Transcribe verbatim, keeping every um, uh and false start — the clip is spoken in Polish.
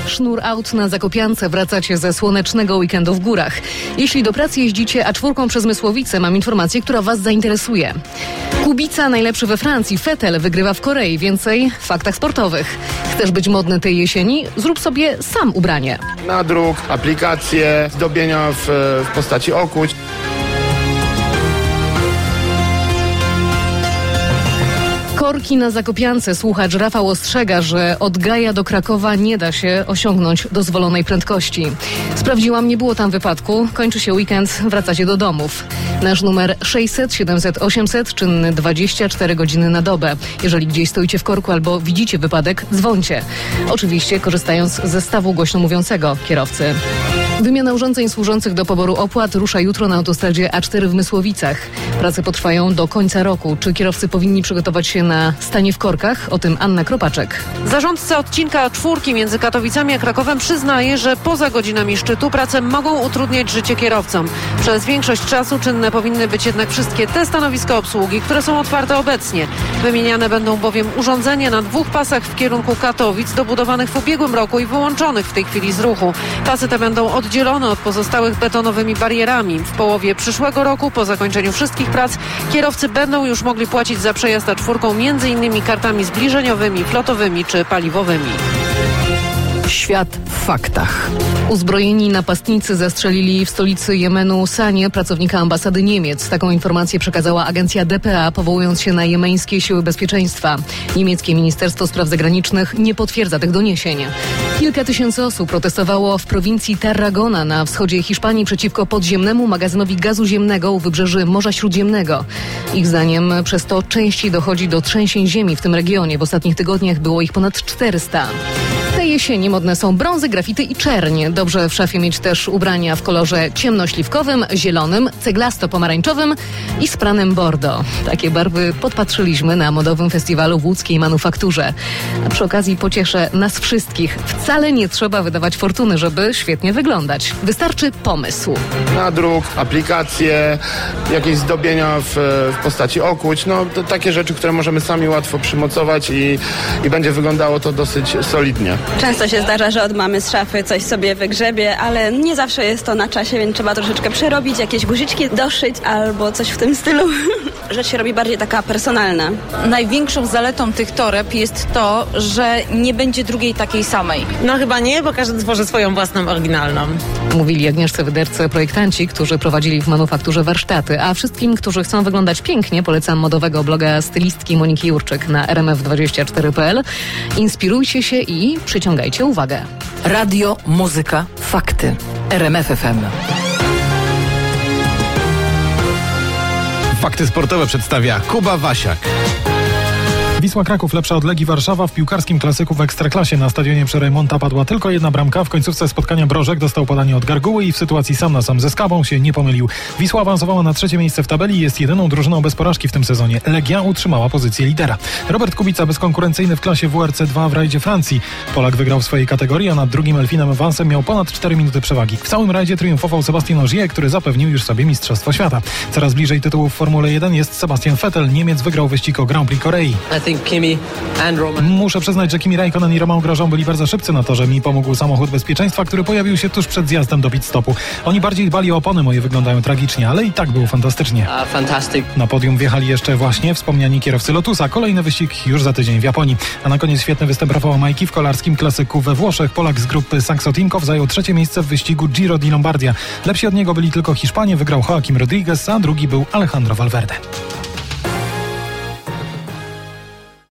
Sznur aut na Zakopiance. Wracacie ze słonecznego weekendu w górach. Jeśli do pracy jeździcie A cztery przez Mysłowice, mam informację, która Was zainteresuje. Kubica najlepszy we Francji. Vettel wygrywa w Korei. Więcej w faktach sportowych. Chcesz być modny tej jesieni? Zrób sobie sam ubranie. Nadruk, aplikacje, zdobienia w, w postaci okuć. Korki na Zakopiance. Słuchacz Rafał ostrzega, że od Gaja do Krakowa nie da się osiągnąć dozwolonej prędkości. Sprawdziłam, nie było tam wypadku. Kończy się weekend, wracacie do domów. Nasz numer sześćset siedemset osiemset, czynny dwadzieścia cztery godziny na dobę. Jeżeli gdzieś stoicie w korku albo widzicie wypadek, dzwońcie. Oczywiście korzystając ze stawu głośno mówiącego kierowcy. Wymiana urządzeń służących do poboru opłat rusza jutro na autostradzie A cztery w Mysłowicach. Prace potrwają do końca roku. Czy kierowcy powinni przygotować się na stanie w korkach? O tym Anna Kropaczek. Zarządca odcinka czwórki między Katowicami a Krakowem przyznaje, że poza godzinami szczytu prace mogą utrudniać życie kierowcom. Przez większość czasu czynne powinny być jednak wszystkie te stanowiska obsługi, które są otwarte obecnie. Wymieniane będą bowiem urządzenia na dwóch pasach w kierunku Katowic, dobudowanych w ubiegłym roku i wyłączonych w tej chwili z ruchu. Pasy te będą oddzielone od pozostałych betonowymi barierami. W połowie przyszłego roku, po zakończeniu wszystkich prac, kierowcy będą już mogli płacić za przejazd A cztery między innymi kartami zbliżeniowymi, flotowymi czy paliwowymi. Świat w faktach. Uzbrojeni napastnicy zastrzelili w stolicy Jemenu Sanie pracownika ambasady Niemiec. Taką informację przekazała agencja D P A, powołując się na jemeńskie siły bezpieczeństwa. Niemieckie Ministerstwo Spraw Zagranicznych nie potwierdza tych doniesień. Kilka tysięcy osób protestowało w prowincji Tarragona na wschodzie Hiszpanii przeciwko podziemnemu magazynowi gazu ziemnego u wybrzeży Morza Śródziemnego. Ich zdaniem przez to częściej dochodzi do trzęsień ziemi w tym regionie. W ostatnich tygodniach było ich ponad czterysta. Tej jesieni modne są brązy, grafity i czerń. Dobrze w szafie mieć też ubrania w kolorze ciemnośliwkowym, zielonym, ceglasto-pomarańczowym i spranym bordo. Takie barwy podpatrzyliśmy na modowym festiwalu w łódzkiej Manufakturze. A przy okazji pocieszę nas wszystkich. Wcale nie trzeba wydawać fortuny, żeby świetnie wyglądać. Wystarczy pomysł. Nadruk, aplikacje, jakieś zdobienia w, w postaci okuć. No to takie rzeczy, które możemy sami łatwo przymocować i, i będzie wyglądało to dosyć solidnie. Często się zdarza, że od mamy z szafy coś sobie wygrzebie, ale nie zawsze jest to na czasie, więc trzeba troszeczkę przerobić, jakieś guziczki doszyć albo coś w tym stylu. Rzecz się robi bardziej taka personalna. Największą zaletą tych toreb jest to, że nie będzie drugiej takiej samej. No chyba nie, bo każdy tworzy swoją własną, oryginalną. Mówili Agnieszce Wyderce projektanci, którzy prowadzili w Manufakturze warsztaty. A wszystkim, którzy chcą wyglądać pięknie, polecam modowego bloga stylistki Moniki Jurczyk na r m f dwadzieścia cztery kropka p l. Inspirujcie się i przyciągajcie uwagę. Radio, muzyka, fakty. R M F F M. Fakty sportowe przedstawia Kuba Wasiak. Wisła Kraków lepsza od Legii Warszawa. W piłkarskim klasyku w Ekstraklasie na stadionie przy Rejmonta padła tylko jedna bramka. W końcówce spotkania Brożek dostał podanie od Garguły i w sytuacji sam na sam ze Skałą się nie pomylił. Wisła awansowała na trzecie miejsce w tabeli i jest jedyną drużyną bez porażki w tym sezonie. Legia utrzymała pozycję lidera. Robert Kubica bezkonkurencyjny w klasie W R C dwa w rajdzie Francji. Polak wygrał w swojej kategorii, a nad drugim Elfinem Evansem miał ponad cztery minuty przewagi. W całym rajdzie triumfował Sebastian Ogier, który zapewnił już sobie Mistrzostwo Świata. Coraz bliżej tytułów w Formule jeden jest Sebastian Vettel. Niemiec wygrał wyścig o Grand Prix Korei. Muszę przyznać, że Kimi Räikkönen i Romain Grosjean byli bardzo szybcy na torze. Mi pomógł samochód bezpieczeństwa, który pojawił się tuż przed zjazdem do pit stopu. Oni bardziej dbali o opony, moje wyglądają tragicznie, ale i tak było fantastycznie. Na podium wjechali jeszcze właśnie wspomniani kierowcy Lotusa. Kolejny wyścig już za tydzień w Japonii. A na koniec świetny występ Rafała Majki w kolarskim klasyku we Włoszech. Polak z grupy Saxo Tinkoff zajął trzecie miejsce w wyścigu Giro di Lombardia. Lepsi od niego byli tylko Hiszpanie. Wygrał Joaquim Rodriguez, a drugi był Alejandro Valverde.